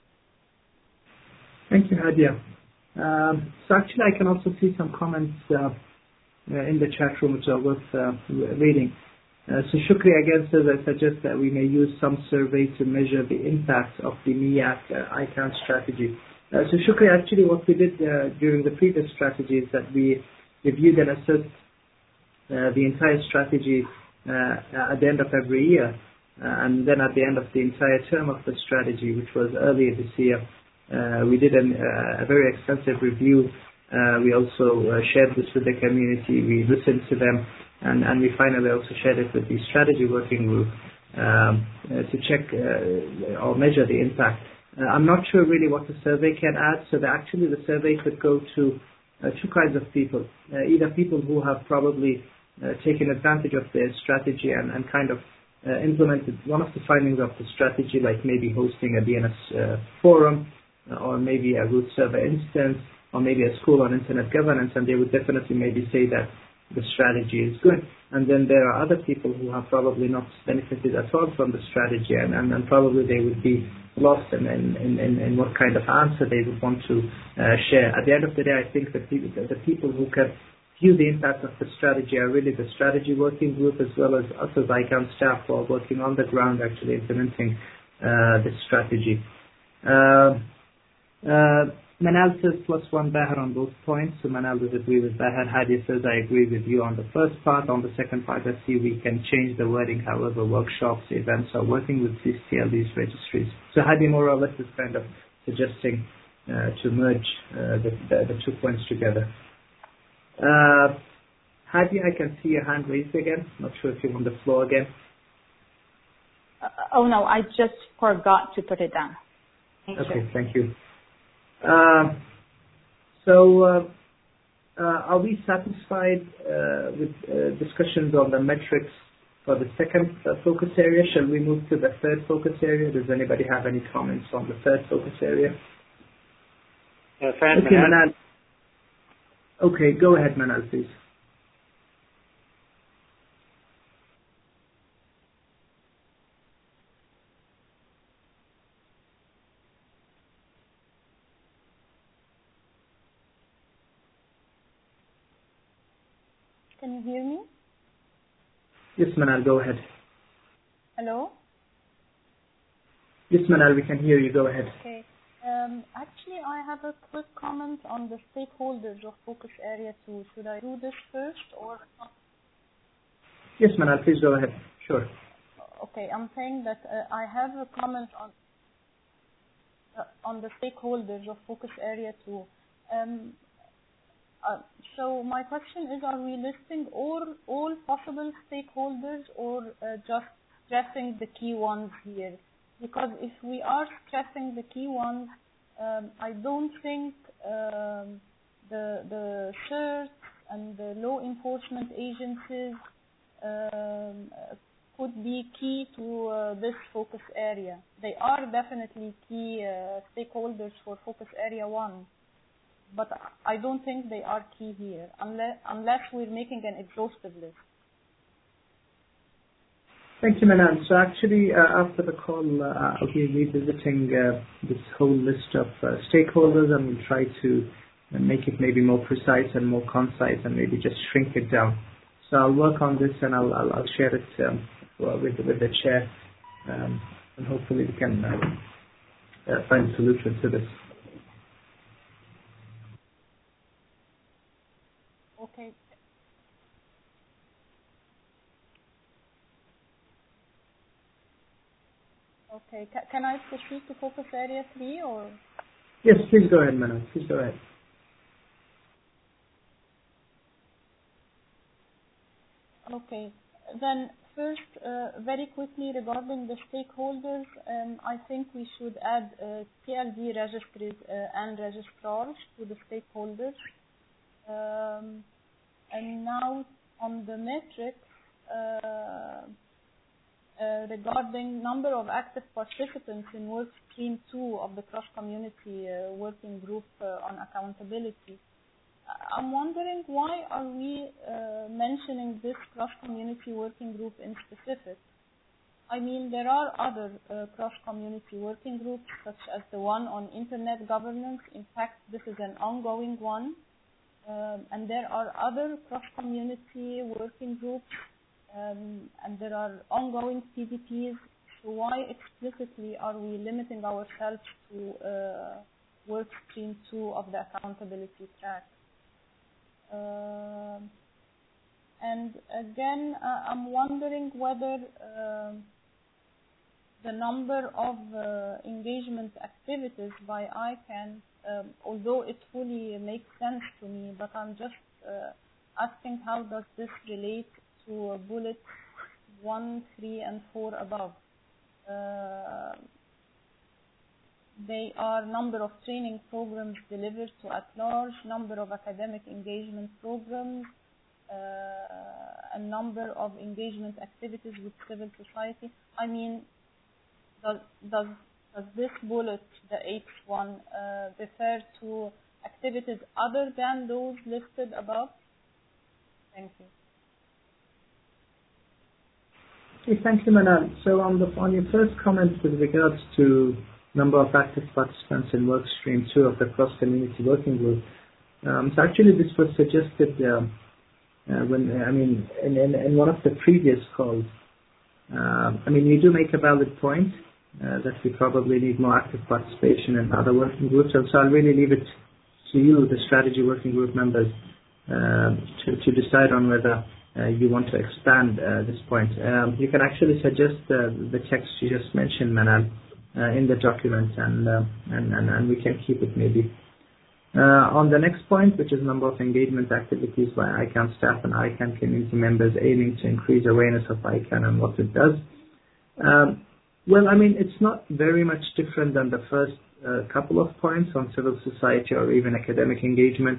Thank you, Hadia. So actually, I can also see some comments in the chat room, which are worth reading. So Shukri again says, I suggest that we may use some survey to measure the impact of the MEAC ICANN strategy. So Shukri, actually what we did during the previous strategy is that we reviewed and assessed the entire strategy at the end of every year. And then at the end of the entire term of the strategy, which was earlier this year, we did a very extensive review. We also shared this with the community. We listened to them. And we finally also shared it with the strategy working group to check or measure the impact. I'm not sure really what the survey can add, so that actually the survey could go to two kinds of people. Either people who have probably taken advantage of their strategy and kind of implemented one of the findings of the strategy, like maybe hosting a DNS forum, or maybe a root server instance, or maybe a school on internet governance, and they would definitely maybe say that the strategy is good. And then there are other people who have probably not benefited at all from the strategy, and probably they would be lost in what kind of answer they would want to share. At the end of the day, I think that the people who can view the impact of the strategy are really the strategy working group, as well as us as ICANN staff who are working on the ground actually implementing this strategy. Manal says +1 Bahar on both points. So Manal does agree with Bahar. Hadi says, I agree with you on the first part. On the second part, I see we can change the wording. However, workshops, events are working with these TLD's registries. So Hadi more or less is kind of suggesting to merge the 2 points together. Hadi, I can see your hand raised again. Not sure if you're on the floor again.
Oh no, I just forgot to put it down.
Thank you. Are we satisfied with discussions on the metrics for the second focus area? Shall we move to the third focus area? Does anybody have any comments on the third focus area? Manal. Okay, go ahead, Manal, please.
Can you hear me?
Yes, Manal, go ahead.
Hello?
Yes, Manal, we can hear you. Go ahead.
Okay. Actually, I have a quick comment on the stakeholders of Focus Area 2. Should I do this first or not?
Yes, Manal, please go ahead. Sure.
Okay, I'm saying that I have a comment on the stakeholders of Focus Area 2. So my question is, are we listing all possible stakeholders or just stressing the key ones here? Because if we are stressing the key ones, I don't think the CERT and the law enforcement agencies could be key to this focus area. They are definitely key stakeholders for Focus Area 1. But I don't think they are key here, unless we're making an exhaustive list.
Thank you, Manal. So actually, after the call, I'll be revisiting this whole list of stakeholders, and we'll try to make it maybe more precise and more concise, and maybe just shrink it down. So I'll work on this, and I'll share it with the chair, and hopefully we can find a solution to this.
Okay. Okay. Can I proceed to Focus Area 3 or?
Yes, please go ahead, Manal. Please go ahead.
Okay. Then first, very quickly regarding the stakeholders, I think we should add TLD registries and registrars to the stakeholders. And now on the metrics, regarding number of active participants in work stream 2 of the cross-community working group on accountability, I'm wondering why are we mentioning this cross-community working group in specific? I mean, there are other cross-community working groups, such as the one on internet governance. In fact, this is an ongoing one. And there are other cross-community working groups and there are ongoing CDPs. So why explicitly are we limiting ourselves to work stream 2 of the accountability track? And again, I'm wondering whether the number of engagement activities by ICANN, although it fully makes sense to me, but I'm just asking how does this relate to bullets 1, 3, and 4 above. They are number of training programs delivered to at large, number of academic engagement programs, a number of engagement activities with civil society. I mean, does this bullet, the 8th one, refer to activities other than those listed above? Thank you.
Okay, thank you, Manal. So on your first comment with regards to number of active participants in workstream 2 of the cross-community working group, so actually this was suggested in one of the previous calls. You do make a valid point that we probably need more active participation in other working groups, so I'll really leave it to you, the strategy working group members, to decide on whether you want to expand this point. You can actually suggest the text you just mentioned, Manal, in the document, and we can keep it maybe. On the next point, which is number of engagement activities by ICANN staff and ICANN community members aiming to increase awareness of ICANN and what it does. It's not very much different than the first couple of points on civil society or even academic engagement.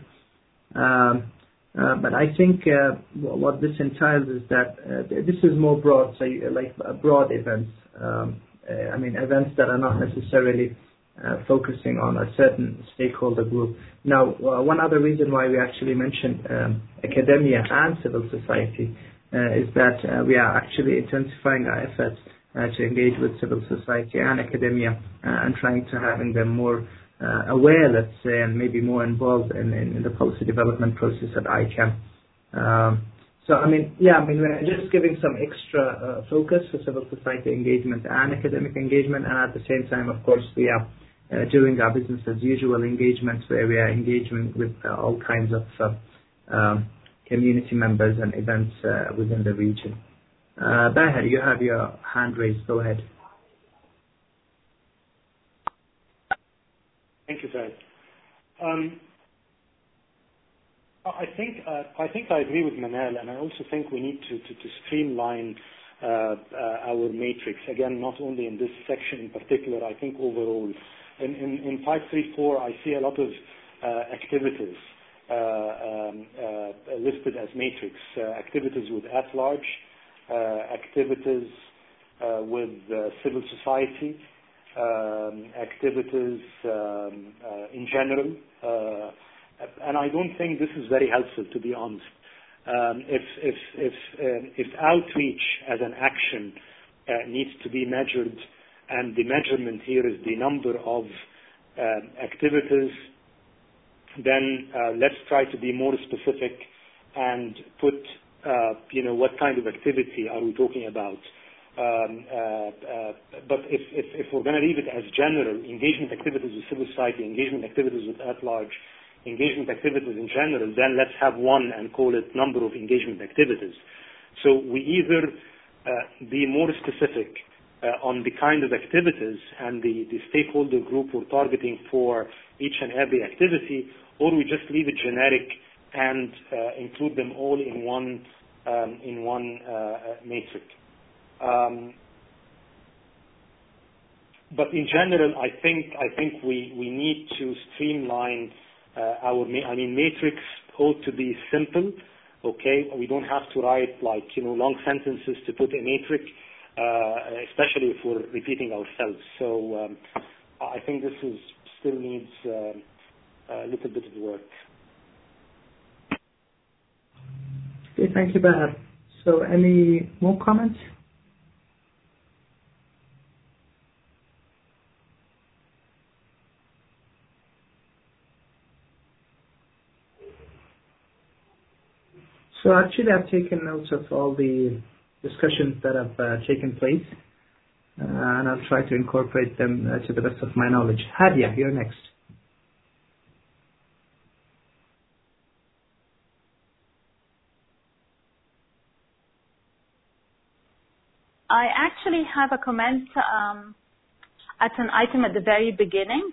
But I think what this entails is that this is more broad, so like broad events. Events that are not necessarily focusing on a certain stakeholder group. Now, one other reason why we actually mentioned academia and civil society is that we are actually intensifying our efforts to engage with civil society and academia and trying to having them more aware, let's say, and maybe more involved in the policy development process at ICANN. We're just giving some extra focus for civil society engagement and academic engagement, and at the same time, of course, we are doing our business as usual engagements where we are engaging with all kinds of community members and events within the region. Baher, you have your hand raised. Go ahead.
Thank you, Fahd. I think I agree with Manal, and I also think we need to streamline our matrix. Again, not only in this section in particular, I think overall. In 534, I see a lot of activities listed as matrix. Activities with at-large, activities with civil society, activities in general. And I don't think this is very helpful, to be honest. If outreach as an action needs to be measured, and the measurement here is the number of activities, then let's try to be more specific and put, what kind of activity are we talking about? But if we're going to leave it as general, engagement activities with civil society, engagement activities with at-large, engagement activities in general, then let's have one and call it number of engagement activities. So we either be more specific on the kind of activities and the stakeholder group we're targeting for each and every activity, or we just leave it generic and include them all in one matrix. But in general, I think we need to streamline matrix ought to be simple. Okay, we don't have to write long sentences to put a matrix, especially if we're repeating ourselves. So I think this still needs a little bit of work.
Okay, thank you, Baher. So any more comments? So actually I've taken notes of all the discussions that have taken place, and I'll try to incorporate them to the best of my knowledge. Hadia, you're next.
I actually have a comment at an item at the very beginning.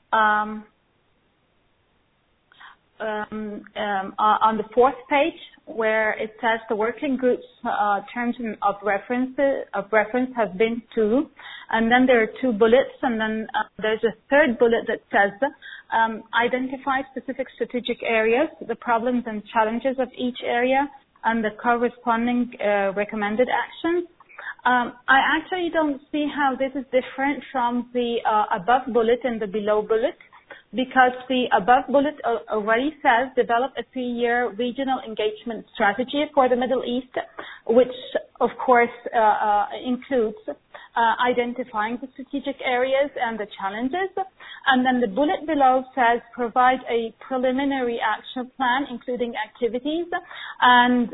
On the fourth page, where it says the working group's terms of reference have been two, and then there are two bullets, and then there's a third bullet that says identify specific strategic areas, the problems and challenges of each area, and the corresponding recommended actions. I actually don't see how this is different from the above bullet and the below bullet, because the above bullet already says develop a 3-year regional engagement strategy for the Middle East, which of course includes identifying the strategic areas and the challenges. And then the bullet below says provide a preliminary action plan, including activities, and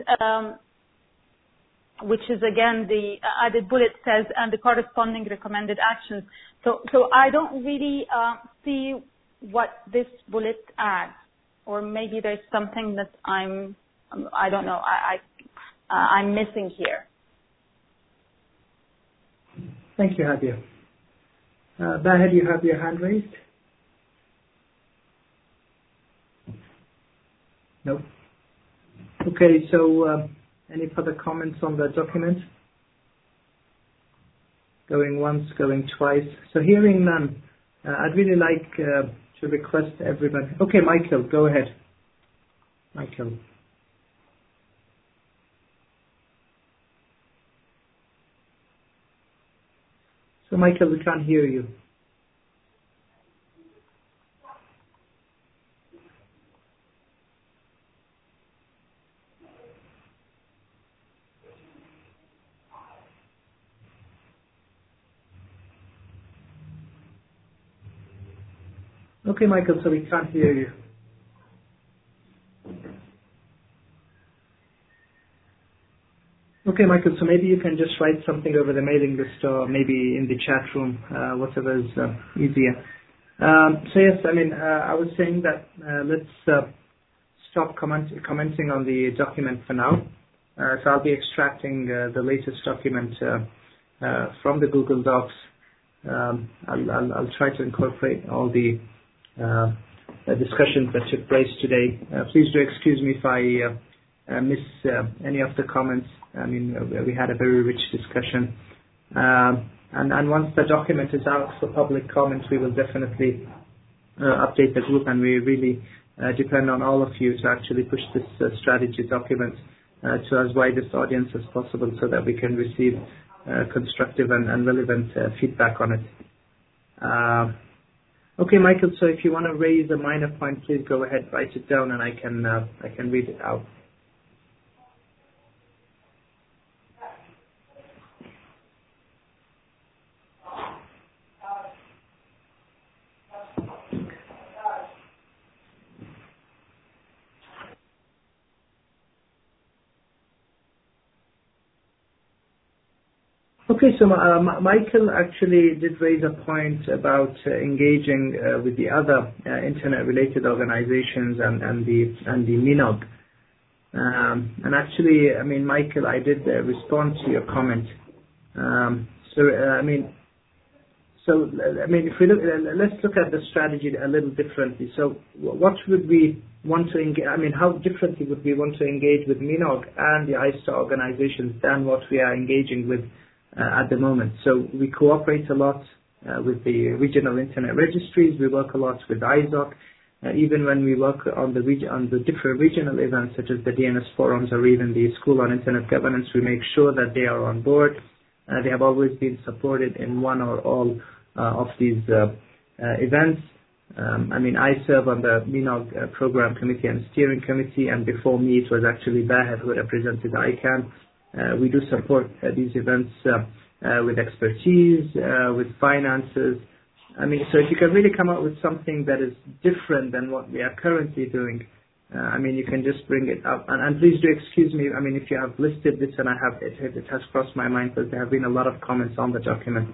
which is again the added bullet says, and the corresponding recommended actions. So I don't really see what this bullet adds, or maybe there's something that I don't know, I'm missing here.
Thank you, Hadia. Bahed, you have your hand raised? No. Okay, so any further comments on the document? Going once, going twice. So hearing none, I'd really like to request everybody. Okay, Michael, go ahead. Michael. So Michael, we can't hear you. Okay, Michael, so we can't hear you. Okay, Michael, so maybe you can just write something over the mailing list or maybe in the chat room, whatever is easier. So yes, I mean, I was saying that let's stop commenting on the document for now. So I'll be extracting the latest document from the Google Docs. I'll try to incorporate all the discussions that took place today. Please do excuse me if I miss any of the comments. I mean, we had a very rich discussion. And once the document is out for public comment, we will definitely update the group, and we really depend on all of you to actually push this strategy document to as widest audience as possible so that we can receive constructive and relevant feedback on it. Okay, Michael, so if you want to raise a minor point, please go ahead, write it down, and I can read it out. Okay, so Michael actually did raise a point about engaging with the other internet-related organizations and the MNOG. And actually, I mean, Michael, I did respond to your comment. If we look, let's look at the strategy a little differently. So, what would we want to engage? I mean, how differently would we want to engage with MNOG and the ISTA organizations than what we are engaging with at the moment? So we cooperate a lot with the regional internet registries. We work a lot with ISOC. Even when we work on the different regional events such as the DNS forums or even the School on Internet Governance, we make sure that they are on board. They have always been supported in one or all of these events. I serve on the MNOG program committee and steering committee, and before me it was actually Bahed who represented ICANN. We do support these events with expertise, with finances. So if you can really come up with something that is different than what we are currently doing, you can just bring it up. And please do excuse me, if you have listed this and it has crossed my mind, because there have been a lot of comments on the document.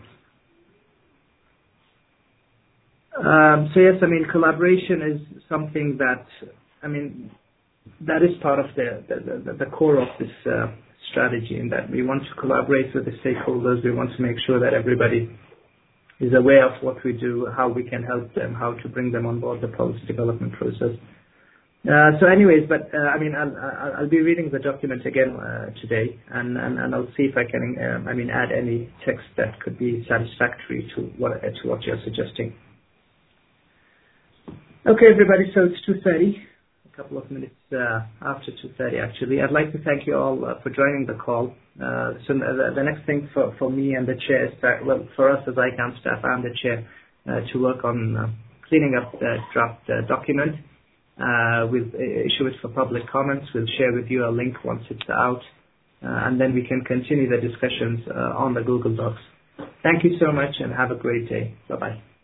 So yes, collaboration is something that, that is part of the core of this strategy, in that we want to collaborate with the stakeholders. We want to make sure that everybody is aware of what we do, how we can help them, how to bring them on board the policy development process. So anyways, but I'll be reading the document again today, and I'll see if I can add any text that could be satisfactory to what you're suggesting. Okay, everybody. So it's 2:30, a couple of minutes after 2:30 actually. I'd like to thank you all for joining the call. So the next thing for me and the chair is for us as ICANN staff and the chair to work on cleaning up the draft document. We'll issue it for public comments. We'll share with you a link once it's out, and then we can continue the discussions on the Google Docs. Thank you so much and have a great day. Bye-bye.